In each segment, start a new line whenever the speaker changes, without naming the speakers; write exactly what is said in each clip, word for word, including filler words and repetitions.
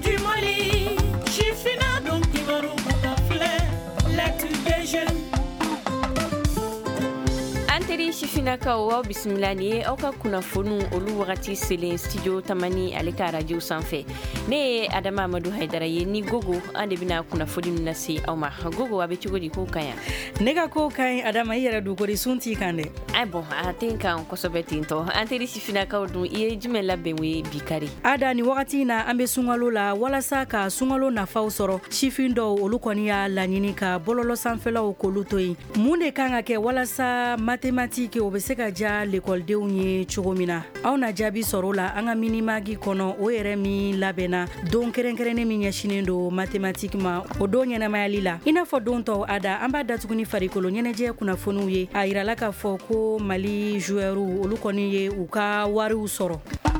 du Mali, Chifina don kibaru ka filɛ, l'actu des jeunes.
Anteri Chifinakaw wa bisimila ni ye aw ka kunnafoniw olu wagati selen studio tamani ale ka radio sanfɛ. Ne ye Adama Amadu Haidara ye ni Gogo an de bɛna kunnafoni min lase aw ma. Gogo a bɛ cogo di ko kan yan?
Ne ka ko kan Adama i yɛrɛ dugukɔri sun t'i kan dɛ.
Ai bon a tɛ n kan kosɛbɛ ten tɔ. Anteri Chifinakaw dun i ye jumɛn labɛn o ye bi kari?
Ada ni wagati in na an bɛ sunkalo la walasa ka sunkalo nafaw sɔrɔ. Sifin dɔw olu kɔni y'a laɲini ka bɔlɔlɔ sanfɛlaw k'olu to yen. Mun de kan ka kɛ walasa mathématique o bɛ se ka ja l'écoledenw ye cogo min na? Aw na jaabi sɔrɔ o la an ka minimagi kɔnɔ o yɛrɛ min labɛnna don kɛrɛnkɛrɛnnen min ɲɛsinen don mathématique ma o don ɲɛnamayali la. I n'a fɔ don tɔw Ada an b'a datuguni farikolo ɲɛnajɛ kunnafoniw ye a yirala k'a fɔ ko Mali joueurs olu kɔni ye u ka wariw sɔrɔ.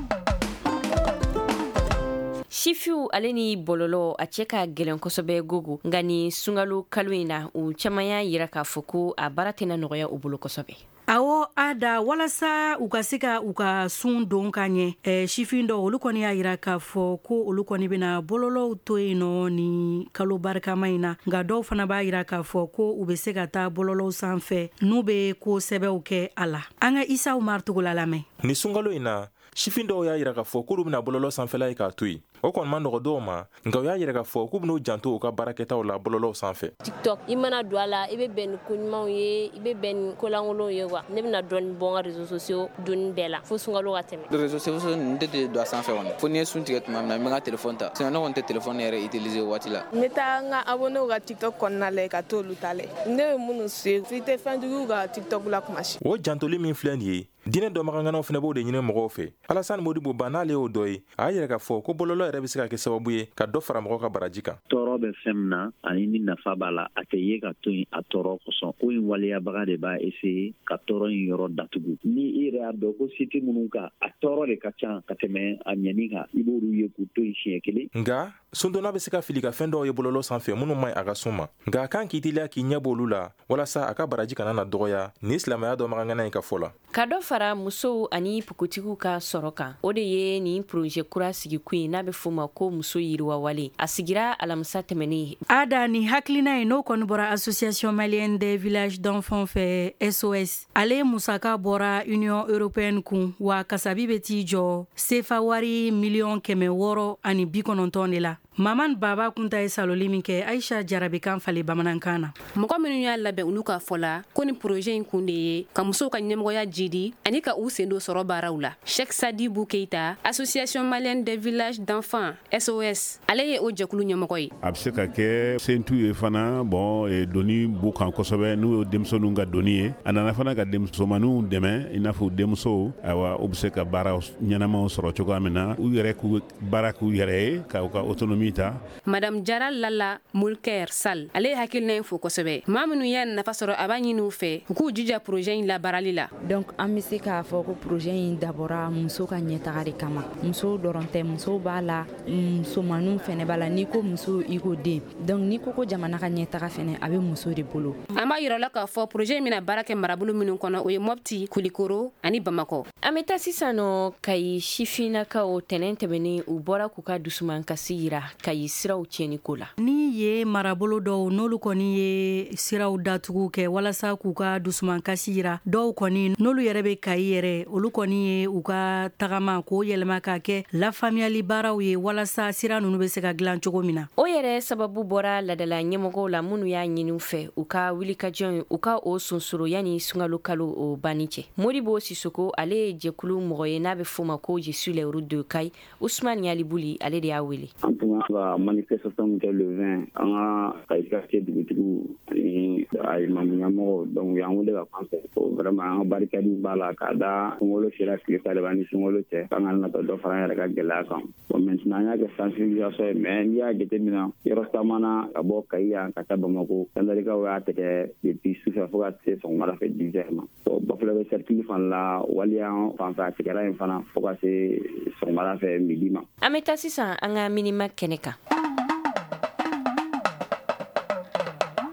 Sifiw ale ni bɔlɔlɔ a cɛ ka gɛlɛn kosɛbɛ Gogo nka ni sunkalo kalo in na u caman y'a yira k'a fɔ ko a baara tɛna nɔgɔya u bolo kosɛbɛ.
Awɔ Ada walasa u ka se ka u ka sun don ka ɲɛ eh, sifin dɔw olu kɔni y'a yira k'a fɔ ko olu kɔni bɛna bɔlɔlɔw to yen nɔ ni kalo barikama in na nka dɔw fana b'a yira k'a fɔ ko u bɛ se ka taa bɔlɔlɔw sanfɛ n'u bɛ ko sɛbɛw kɛ a la. An ka Isa Umar Togola lamɛn.
Ni sunkalo in na sifin dɔw y'a yira k'a fɔ k'olu bɛna bɔlɔlɔ sanfɛla ye k'a to yen. O kɔni ma nɔgɔ dɔw ma nka u y'a yira k'a fɔ k'u bɛn'u janto u ka baarakɛtaw la bɔlɔlɔw sanfɛ.
TikTok i mana don a la i bɛ bɛn ni ko ɲumanw ye i bɛ bɛn ni kolankolonw ye quoi. Ne bɛna dɔɔni bɔ n ka réseaux sociaux donni bɛɛ la fo sunkalo ka tɛmɛ.
Réseaux sociaux ninnu tɛ don a sanfɛ kɔni fo ni ye sun tigɛ tuma min na n bɛ n ka téléphone ta sinon ne kɔni tɛ téléphone yɛrɛ utiliser o waati la.
N bɛ taa n ka abonnéw ka TikTok kɔnɔna lajɛ ka t'olu ta lajɛ. Ne bɛ minnu suivre si tɛ fɛntigiw ka TikTok la kuma si.
O jantoli min filɛ nin ye diinɛ dɔnbaganganaw fana b'o de ɲini mɔgɔw fɛ. Alassane Modibo Ba n'ale y'o dɔ ye a y'a yira k'a fɔ ko bɔlɔlɔ yɛrɛ bɛ se ka kɛ sababu ye ka dɔ fara mɔgɔw ka baraji kan.
Tɔɔrɔ bɛ fɛn min na ani ni nafa b'a la a tɛ ye ka to yen a tɔɔrɔ kosɔn ko in waleyabaga de b'a essayer ka tɔɔrɔ in yɔrɔ datugu. Ni i yɛrɛ y'a dɔn ko site minnu kan a tɔɔrɔ de ka ca ka tɛmɛ a ɲɛni kan i b'olu ye k'u to yen siɲɛ kelen.
Nka sundonna bɛ se ka fili ka fɛn dɔw ye bɔlɔlɔ sanfɛ minnu man ɲi a ka sun ma nka a kan k'i teliya k'i ɲɛ b'olu la walasa a ka baraji kana na dɔgɔya ni silamɛya dɔnbagangana in ka fɔ la.
Ka dɔ fara musow ani pukotigiw ka sɔrɔ kan o de ye nin projet kura sigi kun ye n'a bɛ fɔ ma ko muso yiriwawale a sigira alamisa tɛmɛnen.
Ada ni hakilina ye n'o kɔni bɔra association malienne des villages d'enfants fɛ S O S ale musaka bɔra union européenne kun wa kasabi bɛ t'i jɔ sefa wari miliyɔn kɛmɛ wɔɔrɔ ani bi kɔnɔntɔn de la. Maman Baba kunta ye saloli min kɛ Aisha Jarabi kan fale bamanankan na.
Mɔgɔ minnu y'a labɛn olu ka fɔ la ko ni projet in kun de ye ka musow ka ɲɛmɔgɔya jidi ani ka u sen do sɔrɔ baaraw la. Sheikh Sadibou Keita, association malienne des villages d'enfants S O S ale ye o jɛkulu ɲɛmɔgɔ ye.
A bɛ se ka kɛ sentu ye fana bon doni b'u kan kosɛbɛ n'u ye denmisɛnninw ka doni ye a nana fana ka denmusomaninw dɛmɛ i n'a fɔ denmusow ayiwa u bɛ se ka baara ɲɛnamaw sɔrɔ cogoya min na u yɛrɛ k'u baara k'u yɛrɛ ye k'u ka autonomie.
Madame Jara Lala Mulker Sal ale ye hakilina in fo kosɛbɛ maa minnu y'a nafa sɔrɔ a b'a ɲini u fɛ u k'u jija projet in labaarali la.
Donc an bɛ se k'a fɔ ko projet in dabɔra muso ka ɲɛtaga de kama muso dɔrɔn tɛ muso b'a la musomaninw fɛnɛ b'a la n'i ko muso i ko den donc n'i ko ko jamana ka ɲɛtaga fɛnɛ a bɛ muso de bolo.
An b'a yir'a la k'a fɔ projet in bɛna baara kɛ marabolo minnu kɔnɔ o ye Mopti, Kulikoro ani Bamakɔ.
An bɛ taa sisan nɔ Kayi sifinnakaw tɛnɛn tɛmɛnen u bɔra k'u ka dusumankasi yira Kayi siraw tiɲɛni ko la.
Ni ye marabolo dɔw n'olu kɔni ye siraw datugu kɛ walasa k'u ka dusumankasi yira dɔw kɔni n'olu yɛrɛ bɛ Kayi yɛrɛ olu kɔni ye u ka tagama k'o yɛlɛma ka kɛ lafaamuyali baaraw ye walasa sira ninnu bɛ se ka dilan cogo min na.
O yɛrɛ sababu bɔra ladala ɲɛmɔgɔw la minnu y'a ɲini u fɛ u ka wulikajɔ u ka o sonsoro yanni sunkalo kalo o banni cɛ. Modibo Sisoko ale ye jɛkulu mɔgɔ ye n'a bɛ fɔ ma ko Je suis les routes de Kayi. Ousmane Yalibuli ale de y'a wele.
La manifestation kɛ le vingt an ka Kayi quartier dugutigiw ani alimami ɲɛmɔgɔw donc y'an wele ka fan fɛ ko vraiment an ka barikadi b'a la k'a da sunkalo sera tile saba ni sunkalo cɛ k'an ka natɔ dɔ fara an yɛrɛ ka gɛlɛya kan bon maintenant an y'a kɛ sensibilisation ye mais n'i y'a jateminɛ yɔrɔ caman na ka bɔ Kayi yan ka taa Bamako sandarikaw y'a tigɛ depuis sufɛ fo ka se sɔgɔmada fɛ dix heures ma bon Bafulabe bɛ cercle fan la waliyan fan fɛ a tigɛra yen fana fo ka se sɔgɔmada fɛ midi ma.
An bɛ taa sisan an ka minima kɛnɛ kan.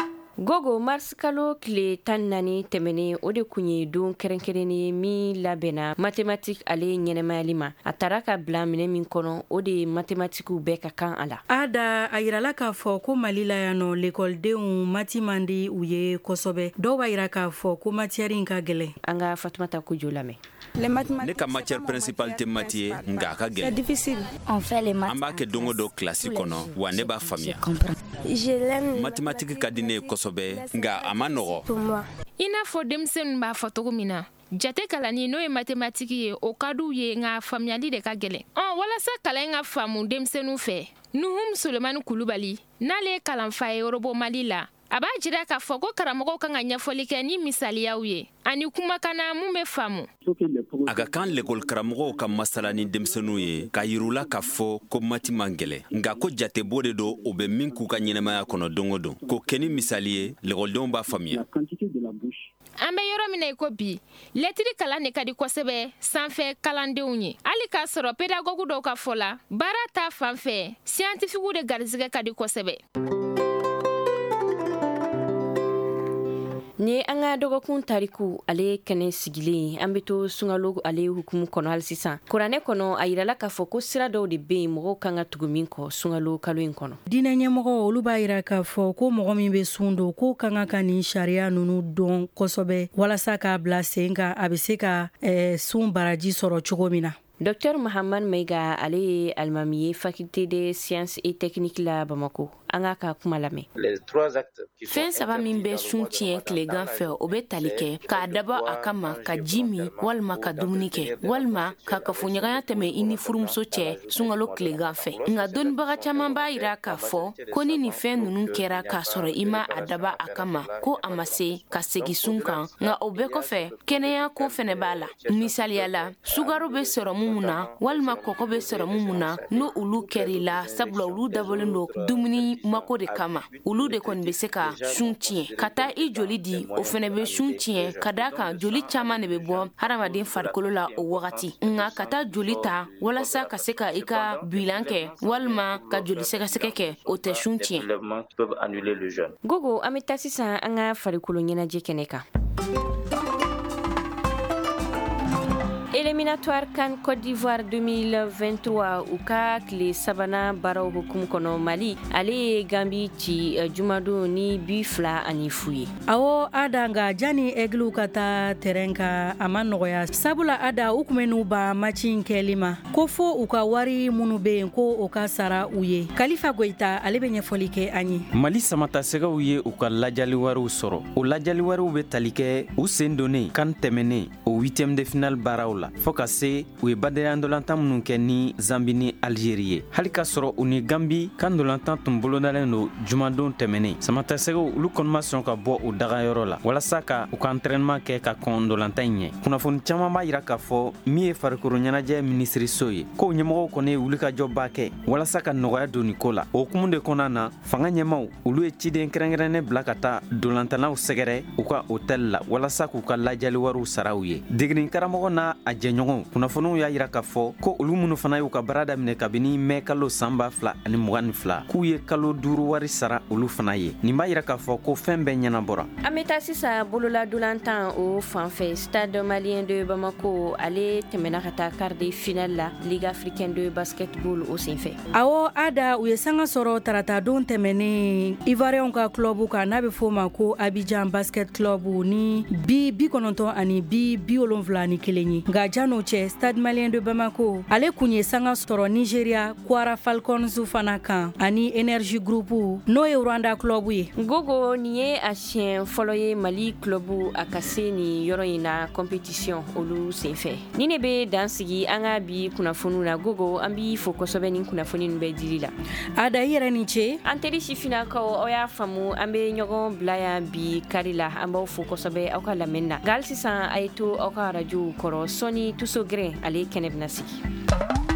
gogo mars kalo kile tan nani tɛmɛnen o de kun ye don kɛrɛnkɛrɛnnen min labɛnna mathématique ale ɲɛnɛmayali ma a tara ka bila minɛ min kɔnɔ o de mathématiquew bɛɛ ka kan a la.
Ada a yirala k'a fɔ ko Mali la yan nɔ l'écoledenw mati man di u ye kosɛbɛ dɔw b'a yira k'a fɔ ko matière in ka gɛlɛn.
An ka Fatumata Kojo lamɛn.
Ne ka matière principale tɛ mati ye nka a ka gɛlɛn. An b'a kɛ don o don kilasi kɔnɔ wa ne b'a faamuya. Mathématique ka di ne ye kosɛbɛ nka a ma nɔgɔ.
I n'a fɔ denmisɛnninw b'a fɔ cogo min na jate kalanni n'o ye mathématique ye o ka d'u ye nka faamuyali de ka gɛlɛn. Ɔn walasa kalan ka faamu denmisɛnninw fɛ Nuhum Sulemani Kulubali n'ale ye kalanfa ye Eurobo Mali la a b'a jira k'a fɔ ko karamɔgɔw kan ka ɲɛfɔli kɛ ni misaliyaw ye ani kumakana mun bɛ faamu.
A ka kan l'école karamɔgɔw ka masala ni denmisɛnninw ye k'a yirula k'a fɔ ko mati man gɛlɛn nka ko jatebo de don o bɛ min k'u ka ɲɛnamaya kɔnɔ don o don k'o kɛ ni misali ye l'écoledenw b'a faamuya.
An bɛ yɔrɔ min na i ko bi lɛtiri kalan de ka di kosɛbɛ sanfɛ kalandenw ye hali k'a sɔrɔ pédagogue dɔw ka fɔ la baara ta fan fɛ scientifique de garisɛgɛ ka di kosɛbɛ.
Ni an ka dɔgɔkun tariku ale kɛnɛ sigilen an bɛ to sunkalo ale hukumu kɔnɔ hali sisan kuranɛ kɔnɔ a yirala k'a fɔ ko sira dɔw de bɛ yen mɔgɔw kan ka tugu min kɔ sunkalo kalo in kɔnɔ.
Diinɛ ɲɛmɔgɔ olu b'a yira k'a fɔ ko mɔgɔ min bɛ sun don ko kan ka ka nin sariya ninnu dɔn kosɛbɛ walasa k'a bila sen kan a bɛ se ka eh, sun baraji sɔrɔ cogo min na.
Docteur Mohamed Meiga ale ye alimami ye faculté de sciences et techniques la Bamako. An ka ka kuma lamɛn.
Fɛn saba min bɛ sun tiɲɛ tilegan fɛ o bɛ tali kɛ k'a dabɔ a kama ka ji min walima ka dumuni kɛ walima ka kafoɲɔgɔnya tɛmɛ i ni furumuso cɛ sunkalo tilegan fɛ nka dɔnnibaga caman b'a yira k'a fɔ ko ni nin fɛn ninnu kɛra k'a sɔrɔ i ma a daba a kama ko a ma se ka segin sun kan nka o bɛɛ kɔfɛ kɛnɛya ko fɛnɛ b'a la misaliyala sukaro bɛ sɔrɔ mun na walima kɔkɔ bɛ sɔrɔ mun na n'o olu kɛr'i la sabula olu dabɔlen don dumuni mako de kama olu de kɔni bɛ se ka sun tiɲɛ ka taa i joli di o fɛnɛ bɛ sun tiɲɛ ka daa kan joli caman de bɛ bɔ hadamaden farikolo la o wagati nka ka taa joli ta walasa ka se ka i ka bilan kɛ walima ka joli sɛgɛsɛgɛ kɛ o tɛ sun tiɲɛ.
Gogo an bɛ taa sisan an ka farikolo ɲɛnajɛ kɛnɛ kan. Éliminatoire CAN Côte d'Ivoire deux mille vingt-trois u ka tile sabanan baaraw hukumu kɔnɔ Mali ale ye Gambi ci jumadon ni bi fila ani fu ye.
Awɔ Ada nga jani Aigle ka taa terrain ka a ma nɔgɔya sabula Ada u kun bɛ n'u ban match in kɛli ma ko fo u ka wari minnu bɛ yen ko o ka sara u ye. Kalifa Goyita ale bɛ ɲɛfɔli kɛ an ye.
Mali samatasɛgɛw ye u ka lajali wariw sɔrɔ o lajali wariw bɛ tali kɛ u sen donnen CAN tɛmɛnen o huitième de finale baaraw la fo ka se u ye badenya ndolantan minnu kɛ ni Zambi ni Algérie ye hali ka sɔrɔ u ni Gambi kan ndolantan tun bolodalen don jumadon tɛmɛnen samatasɛgɛw olu kɔni ma sɔn ka bɔ u dagayɔrɔ la walasa ka u ka entraînement kɛ ka kɔn ndolantan ɲɛ kunnafoni caman b'a yira k'a fɔ min ye farikolo ɲɛnajɛ minisiriso ye ko ɲɛmɔgɔw kɔni ye wulikajɔba kɛ walasa ka nɔgɔya don nin ko la o hukumu de kɔnɔna na fanga ɲɛmaw olu ye ciden kɛrɛnkɛrɛnnen bila ka taa ndolantanaw sɛgɛrɛ u ka hôtel la walasa k'u ka lajali wariw sara u ye degeli karamɔgɔ n'a a jɛɲɔgɔn kunnafoniw y'a yira k'a fɔ ko olu minnu fana y'u ka baara daminɛ kabini mɛ kalo san ba fila ani mugan ni fila k'u ye kalo duuru wari sara olu fana ye nin b'a yira k'a fɔ ko fɛn bɛɛ ɲɛnabɔra.
An bɛ taa sisan bololadolantan o fanfɛ Stade Malien de Bamako ale tɛmɛna ka taa quart de finale la Ligue africaine de basketball o senfɛ.
Awɔ Ada u ye sanga sɔrɔ tarata don tɛmɛnen Ivoirien ka club kan n'a bɛ fɔ ma ko Abidjan Basket Club ni bi bi kɔnɔntɔn ani bi bi wolonwula ni kelen ye nka jano cɛ Stade Malien de Bamako ale kun ye sanga sɔrɔ Nigeria Kwara Falcons fana kan ani Energy Group n'o ye Rwanda club ye.
Gogo nin ye a siɲɛ fɔlɔ ye Mali club a ka se nin yɔrɔ in na compétition olu senfɛ ni ne bɛ dan sigi an ka bi kunnafoniw la Gogo an b'i fo kosɛbɛ nin kunnafoni ninnu bɛ dili la.
Ada i yɛrɛ ni ce.
An teri sifinnakaw aw y'a faamu an bɛ ɲɔgɔn bila yan bi kari la an b'aw fo kosɛbɛ aw ka lamɛnni na nka hali sisan a ye to aw ka radio kɔrɔ sɔni tuso gɛrɛn ale kɛnɛ bɛna sigi.